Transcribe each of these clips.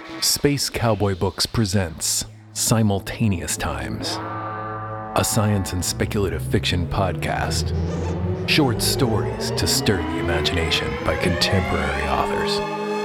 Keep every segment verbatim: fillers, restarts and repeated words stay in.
Space Cowboy Books presents Simultaneous Times, a science and speculative fiction podcast. Short stories to stir the imagination by contemporary authors.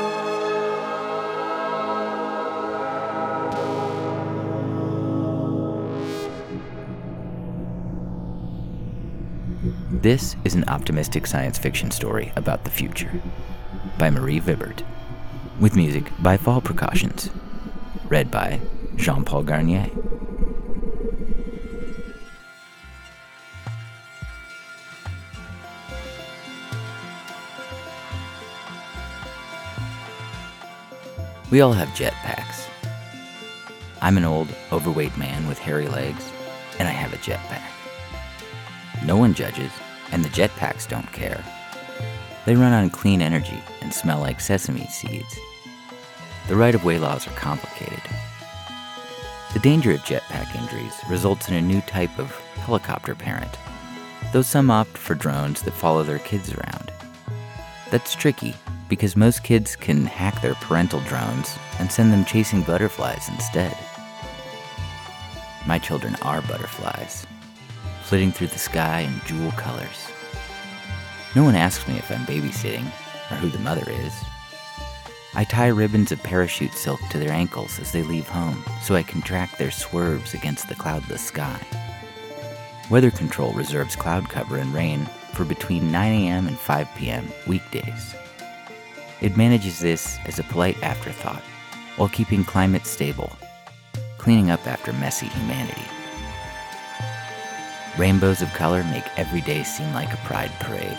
This is an optimistic science fiction story about the future by Marie Vibert, with music by Fall Precautions, read by Jean-Paul Garnier. We all have jetpacks. I'm an old, overweight man with hairy legs, and I have a jetpack. No one judges, and the jetpacks don't care. They run on clean energy and smell like sesame seeds. The right-of-way laws are complicated. The danger of jetpack injuries results in a new type of helicopter parent, though some opt for drones that follow their kids around. That's tricky because most kids can hack their parental drones and send them chasing butterflies instead. My children are butterflies, flitting through the sky in jewel colors. No one asks me if I'm babysitting or who the mother is. I tie ribbons of parachute silk to their ankles as they leave home so I can track their swerves against the cloudless sky. Weather Control reserves cloud cover and rain for between nine a.m. and five p.m. weekdays. It manages this as a polite afterthought while keeping climate stable, cleaning up after messy humanity. Rainbows of color make every day seem like a pride parade.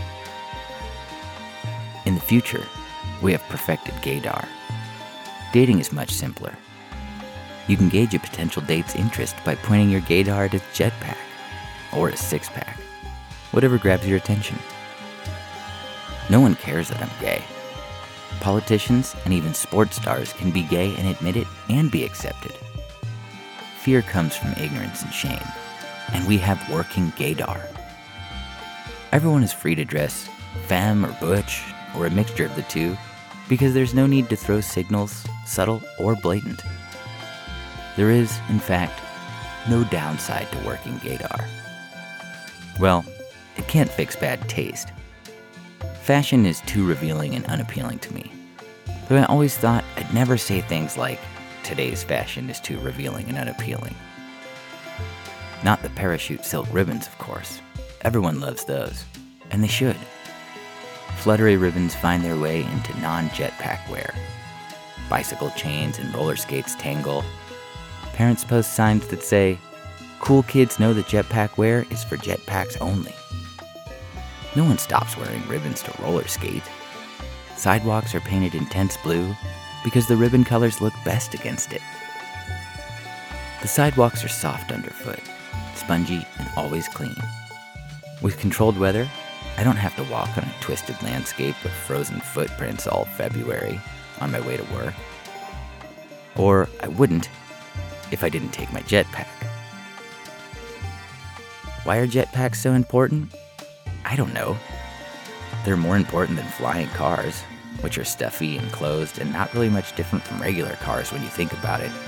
In the future, we have perfected gaydar. Dating is much simpler. You can gauge a potential date's interest by pointing your gaydar at its jetpack, or its six-pack, whatever grabs your attention. No one cares that I'm gay. Politicians and even sports stars can be gay and admit it and be accepted. Fear comes from ignorance and shame, and we have working gaydar. Everyone is free to dress femme or butch, or a mixture of the two, because there's no need to throw signals, subtle or blatant. There is, in fact, no downside to working gaydar. Well, it can't fix bad taste. Fashion is too revealing and unappealing to me, though I always thought I'd never say things like, today's fashion is too revealing and unappealing. Not the parachute silk ribbons, of course. Everyone loves those, and they should. Fluttery ribbons find their way into non-jetpack wear. Bicycle chains and roller skates tangle. Parents post signs that say, cool kids know that jetpack wear is for jetpacks only. No one stops wearing ribbons to roller skate. Sidewalks are painted intense blue because the ribbon colors look best against it. The sidewalks are soft underfoot, spongy and always clean. With controlled weather, I don't have to walk on a twisted landscape with frozen footprints all February on my way to work. Or I wouldn't if I didn't take my jetpack. Why are jetpacks so important? I don't know. They're more important than flying cars, which are stuffy and closed and not really much different from regular cars when you think about it.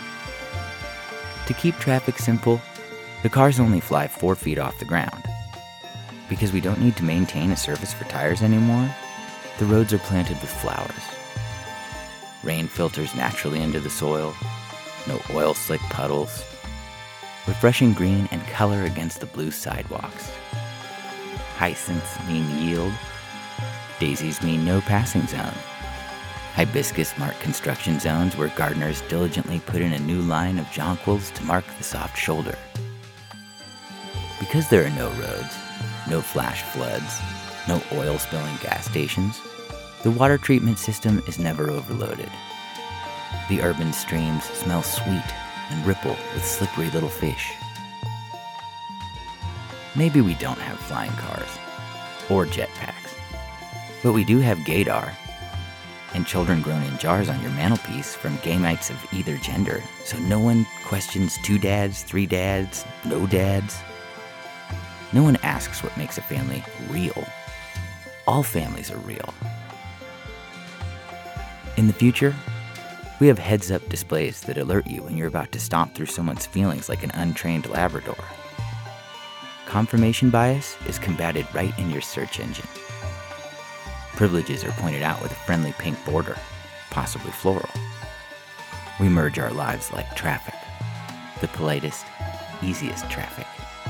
To keep traffic simple, the cars only fly four feet off the ground. Because we don't need to maintain a surface for tires anymore, the roads are planted with flowers. Rain filters naturally into the soil, no oil slick puddles. Refreshing green and color against the blue sidewalks. Hyacinths mean yield. Daisies mean no passing zone. Hibiscus mark construction zones where gardeners diligently put in a new line of jonquils to mark the soft shoulder. Because there are no roads, no flash floods, no oil-spilling gas stations, the water treatment system is never overloaded. The urban streams smell sweet and ripple with slippery little fish. Maybe we don't have flying cars or jetpacks, but we do have gaydar and children grown in jars on your mantelpiece from gay nights of either gender, so no one questions two dads, three dads, no dads. No one asks what makes a family real. All families are real. In the future, We have heads-up displays that alert you when you're about to stomp through someone's feelings like an untrained Labrador. Confirmation bias is combated right in your search engine. Privileges are pointed out with a friendly pink border, possibly floral. We merge our lives like traffic, the politest, easiest traffic.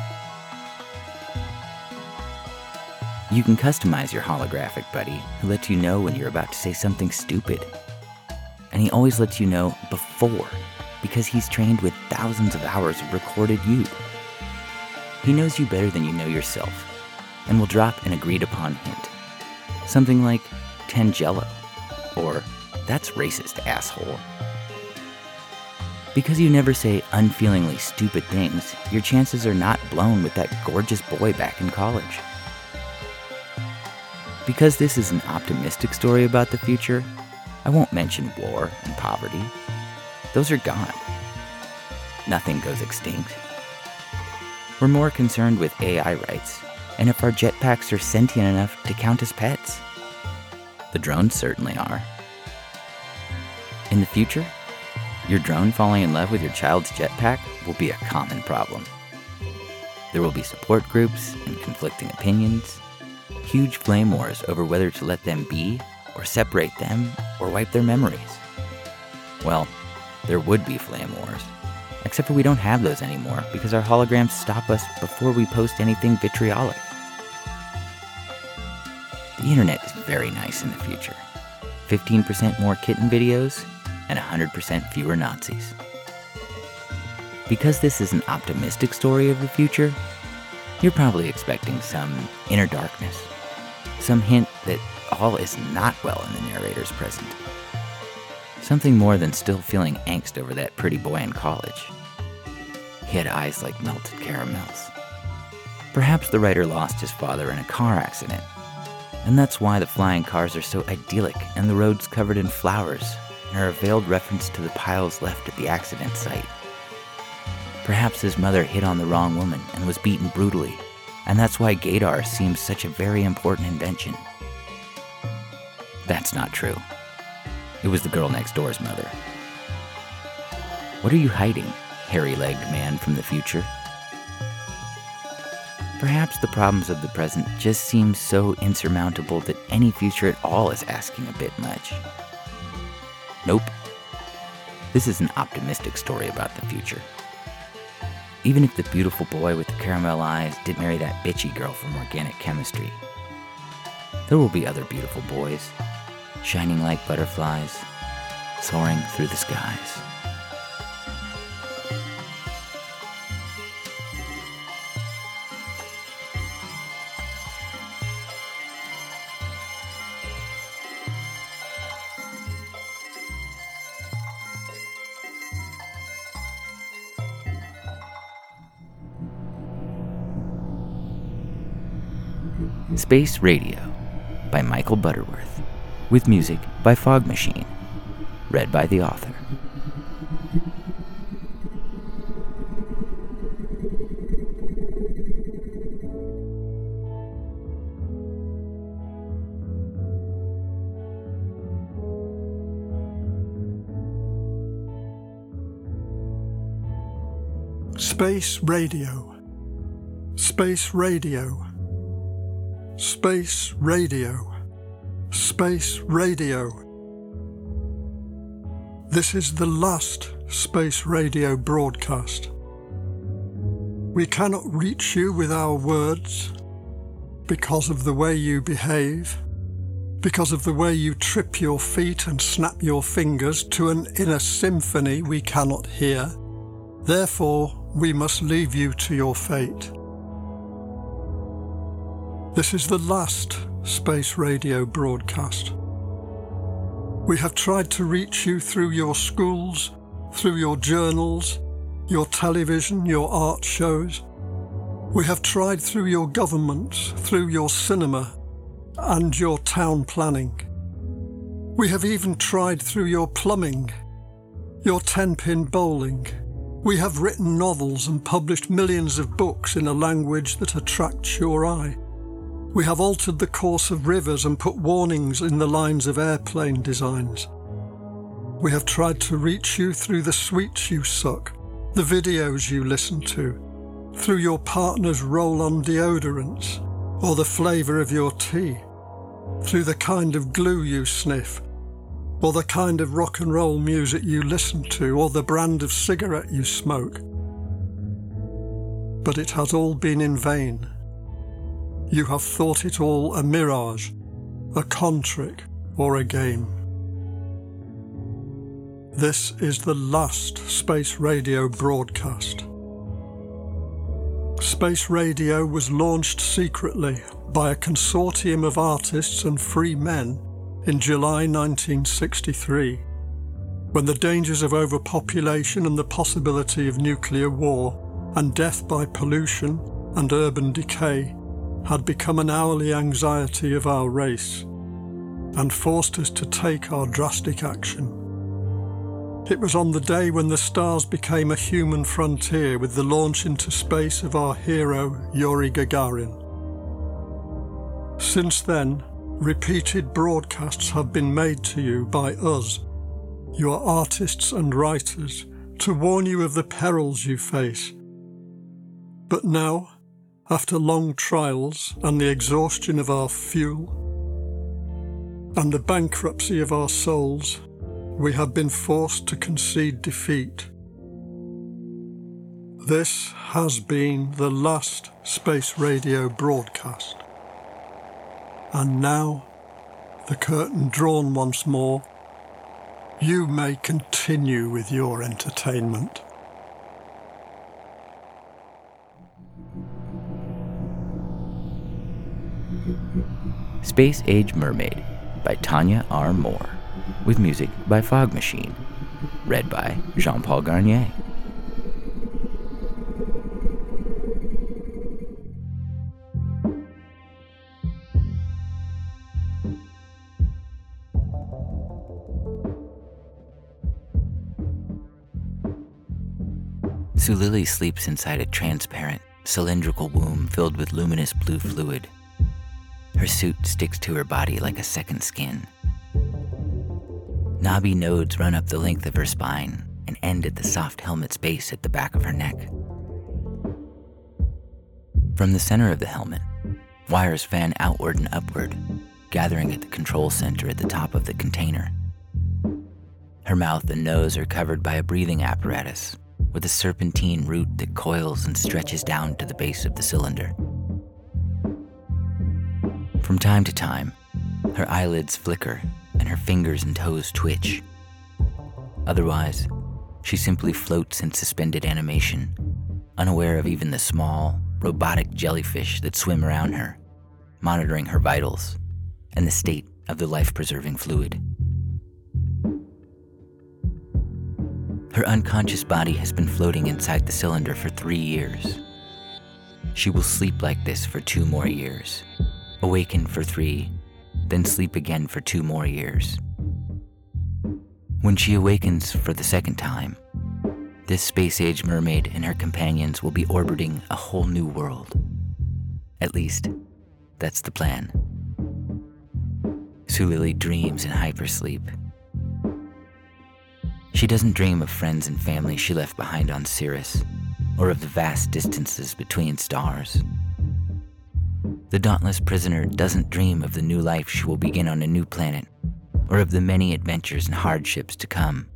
You can customize your holographic buddy who lets you know when you're about to say something stupid. And he always lets you know before, because he's trained with thousands of hours of recorded you. He knows you better than you know yourself, and will drop an agreed upon hint. Something like, Tangelo, or that's racist, asshole. Because you never say unfeelingly stupid things, your chances are not blown with that gorgeous boy back in college. Because this is an optimistic story about the future, I won't mention war and poverty. Those are gone. Nothing goes extinct. We're more concerned with A I rights, and if our jetpacks are sentient enough to count as pets. The drones certainly are. In the future, your drone falling in love with your child's jetpack will be a common problem. There will be support groups and conflicting opinions, huge flame wars over whether to let them be, or separate them, or wipe their memories. Well, there would be flame wars, except for we don't have those anymore because our holograms stop us before we post anything vitriolic. The internet is very nice in the future. fifteen percent more kitten videos and one hundred percent fewer Nazis. Because this is an optimistic story of the future, you're probably expecting some inner darkness, some hint that all is not well in the narrator's present. Something more than still feeling angst over that pretty boy in college. He had eyes like melted caramels. Perhaps the writer lost his father in a car accident, and that's why the flying cars are so idyllic and the roads covered in flowers and are a veiled reference to the piles left at the accident site. Perhaps his mother hit on the wrong woman and was beaten brutally, and that's why gaydar seems such a very important invention. That's not true. It was the girl next door's mother. What are you hiding, hairy-legged man from the future? Perhaps the problems of the present just seem so insurmountable that any future at all is asking a bit much. Nope. This is an optimistic story about the future. Even if the beautiful boy with the caramel eyes did marry that bitchy girl from organic chemistry, there will be other beautiful boys, shining like butterflies, soaring through the skies. Space Radio by Michael Butterworth, with music by Fog Machine, read by the author. Space Radio. Space Radio. Space Radio. Space Radio. This is the last Space Radio broadcast. We cannot reach you with our words because of the way you behave, because of the way you trip your feet and snap your fingers to an inner symphony we cannot hear. Therefore, we must leave you to your fate. This is the last Space Radio broadcast. We have tried to reach you through your schools, through your journals, your television, your art shows. We have tried through your government, through your cinema, and your town planning. We have even tried through your plumbing, your ten-pin bowling. We have written novels and published millions of books in a language that attracts your eye. We have altered the course of rivers and put warnings in the lines of airplane designs. We have tried to reach you through the sweets you suck, the videos you listen to, through your partner's roll-on deodorants, or the flavour of your tea, through the kind of glue you sniff, or the kind of rock and roll music you listen to, or the brand of cigarette you smoke. But it has all been in vain. You have thought it all a mirage, a con trick, or a game. This is the last Space Radio broadcast. Space Radio was launched secretly by a consortium of artists and free men in July nineteen sixty-three, when the dangers of overpopulation and the possibility of nuclear war and death by pollution and urban decay had become an hourly anxiety of our race and forced us to take our drastic action. It was on the day when the stars became a human frontier with the launch into space of our hero Yuri Gagarin. Since then, repeated broadcasts have been made to you by us, your artists and writers, to warn you of the perils you face. But now, after long trials and the exhaustion of our fuel and the bankruptcy of our souls, we have been forced to concede defeat. This has been the last Space Radio broadcast. And now, the curtain drawn once more, you may continue with your entertainment. Space Age Mermaid by Tanya R. Moore, with music by Fog Machine, read by Jean-Paul Garnier. Sulili sleeps inside a transparent, cylindrical womb filled with luminous blue fluid. Her suit sticks to her body like a second skin. Knobby nodes run up the length of her spine and end at the soft helmet's base at the back of her neck. From the center of the helmet, wires fan outward and upward, gathering at the control center at the top of the container. Her mouth and nose are covered by a breathing apparatus with a serpentine root that coils and stretches down to the base of the cylinder. From time to time, her eyelids flicker and her fingers and toes twitch. Otherwise, she simply floats in suspended animation, unaware of even the small, robotic jellyfish that swim around her, monitoring her vitals and the state of the life-preserving fluid. Her unconscious body has been floating inside the cylinder for three years. She will sleep like this for two more years, awaken for three, then sleep again for two more years. When she awakens for the second time, this space-age mermaid and her companions will be orbiting a whole new world. At least, that's the plan. Sulili dreams in hypersleep. She doesn't dream of friends and family she left behind on Cirrus, or of the vast distances between stars. The dauntless prisoner doesn't dream of the new life she will begin on a new planet, or of the many adventures and hardships to come.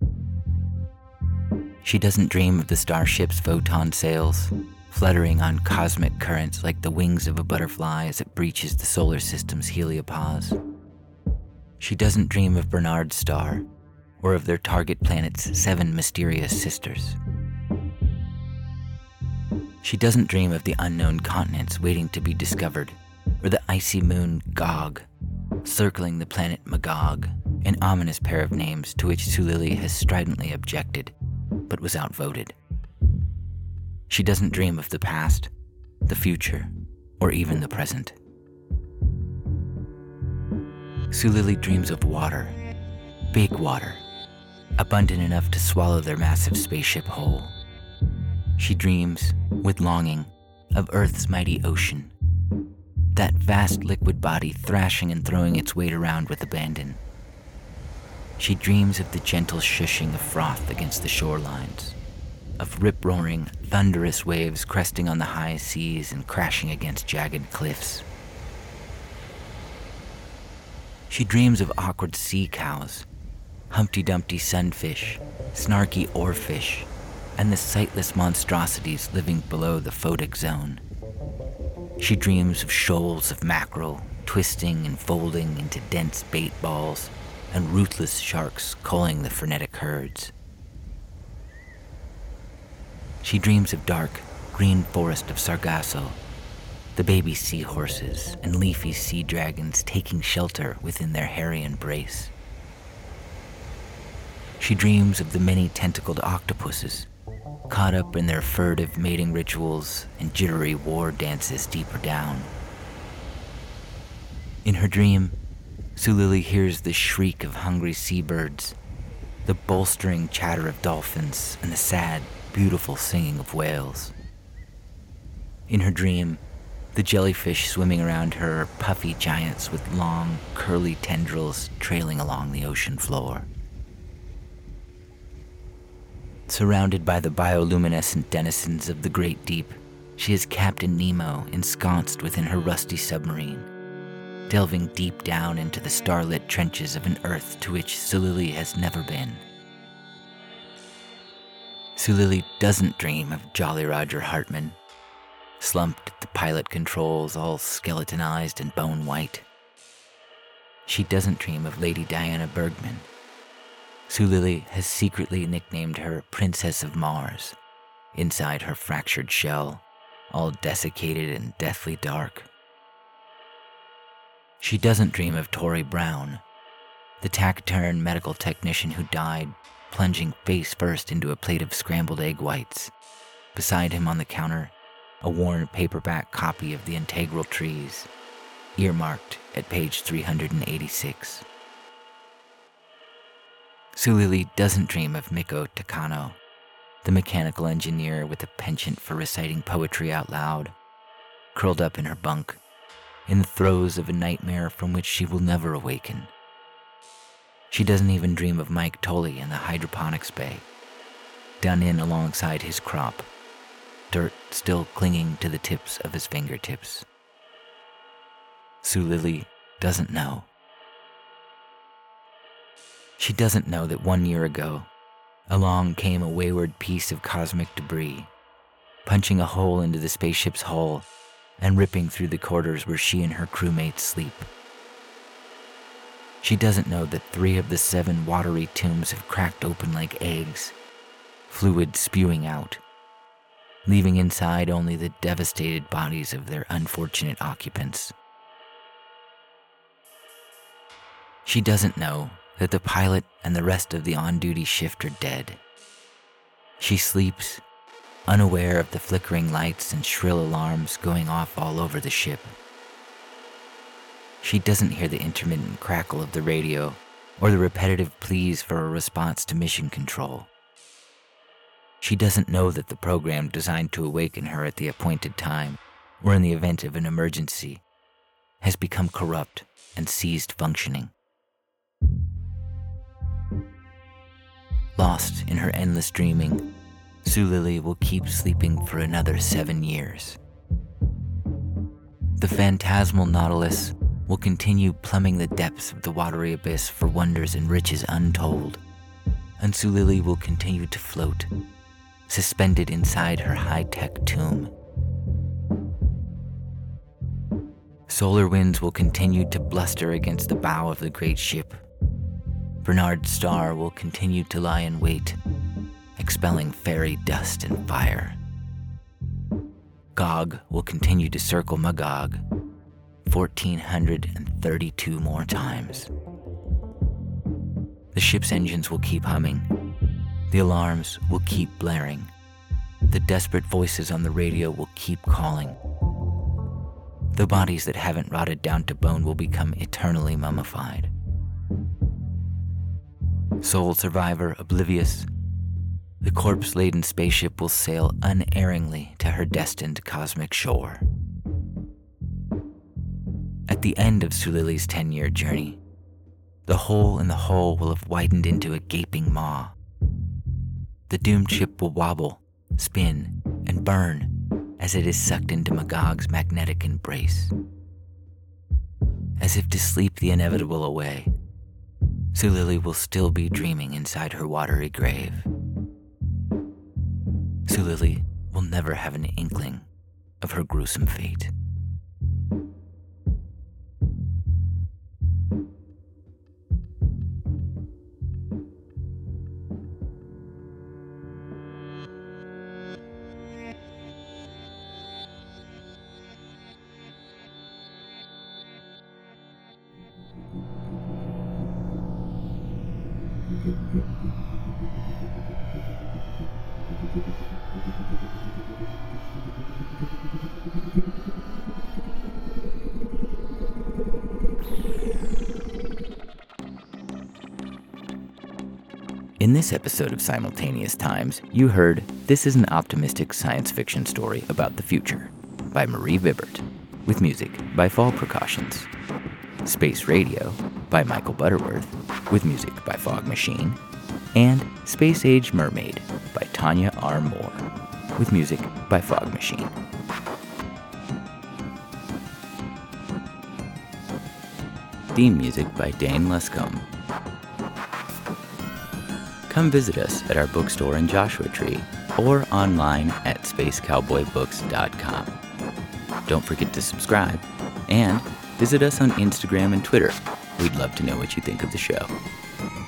She doesn't dream of the starship's photon sails, fluttering on cosmic currents like the wings of a butterfly as it breaches the solar system's heliopause. She doesn't dream of Bernard's star, or of their target planet's seven mysterious sisters. She doesn't dream of the unknown continents waiting to be discovered, or the icy moon Gog, circling the planet Magog, an ominous pair of names to which Sulili has stridently objected, but was outvoted. She doesn't dream of the past, the future, or even the present. Sulili dreams of water, big water, abundant enough to swallow their massive spaceship whole. She dreams, with longing, of Earth's mighty ocean, that vast liquid body thrashing and throwing its weight around with abandon. She dreams of the gentle shushing of froth against the shorelines, of rip-roaring, thunderous waves cresting on the high seas and crashing against jagged cliffs. She dreams of awkward sea cows, Humpty Dumpty sunfish, snarky oarfish, and the sightless monstrosities living below the photic zone. She dreams of shoals of mackerel twisting and folding into dense bait balls, and ruthless sharks culling the frenetic herds. She dreams of dark, green forest of Sargasso, the baby seahorses and leafy sea dragons taking shelter within their hairy embrace. She dreams of the many tentacled octopuses, caught up in their furtive mating rituals and jittery war dances deeper down. In her dream, Sulili hears the shriek of hungry seabirds, the bolstering chatter of dolphins, and the sad, beautiful singing of whales. In her dream, the jellyfish swimming around her are puffy giants with long, curly tendrils trailing along the ocean floor. Surrounded by the bioluminescent denizens of the great deep, she is Captain Nemo ensconced within her rusty submarine, delving deep down into the starlit trenches of an Earth to which Sulili has never been. Sulili doesn't dream of Jolly Roger Hartman, slumped at the pilot controls, all skeletonized and bone-white. She doesn't dream of Lady Diana Bergman. Sulili has secretly nicknamed her Princess of Mars, inside her fractured shell, all desiccated and deathly dark. She doesn't dream of Tori Brown, the taciturn medical technician who died plunging face first into a plate of scrambled egg whites. Beside him on the counter, a worn paperback copy of The Integral Trees, earmarked at page three hundred eighty-six. Sulili doesn't dream of Miko Takano, the mechanical engineer with a penchant for reciting poetry out loud, curled up in her bunk, in the throes of a nightmare from which she will never awaken. She doesn't even dream of Mike Tully in the hydroponics bay, done in alongside his crop, dirt still clinging to the tips of his fingertips. Sulili doesn't know. She doesn't know that one year ago, along came a wayward piece of cosmic debris, punching a hole into the spaceship's hull and ripping through the quarters where she and her crewmates sleep. She doesn't know that three of the seven watery tombs have cracked open like eggs, fluid spewing out, leaving inside only the devastated bodies of their unfortunate occupants. She doesn't know that the pilot and the rest of the on-duty shift are dead. She sleeps, unaware of the flickering lights and shrill alarms going off all over the ship. She doesn't hear the intermittent crackle of the radio or the repetitive pleas for a response to mission control. She doesn't know that the program designed to awaken her at the appointed time, or in the event of an emergency, has become corrupt and ceased functioning. Lost in her endless dreaming, Sulili will keep sleeping for another seven years. The phantasmal Nautilus will continue plumbing the depths of the watery abyss for wonders and riches untold, and Sulili will continue to float, suspended inside her high-tech tomb. Solar winds will continue to bluster against the bow of the great ship. Bernard's star will continue to lie in wait, expelling fairy dust and fire. Gog will continue to circle Magog, fourteen hundred thirty-two more times. The ship's engines will keep humming. The alarms will keep blaring. The desperate voices on the radio will keep calling. The bodies that haven't rotted down to bone will become eternally mummified. Sole survivor oblivious, the corpse-laden spaceship will sail unerringly to her destined cosmic shore. At the end of Sulili's ten-year journey, the hole in the hull will have widened into a gaping maw. The doomed ship will wobble, spin, and burn as it is sucked into Magog's magnetic embrace. As if to sleep the inevitable away, Sulili will still be dreaming inside her watery grave. Sulili will never have an inkling of her gruesome fate. In this episode of Simultaneous Times, you heard This is an Optimistic Science Fiction Story About the Future by Marie Vibert, with music by Fall Precautions. Space Radio by Michael Butterworth, with music by Fog Machine. And Space Age Mermaid by Tanya R. Moore, with music by Fog Machine. Theme music by Dane Luscombe. Come visit us at our bookstore in Joshua Tree or online at space cowboy books dot com. Don't forget to subscribe and visit us on Instagram and Twitter. We'd love to know what you think of the show.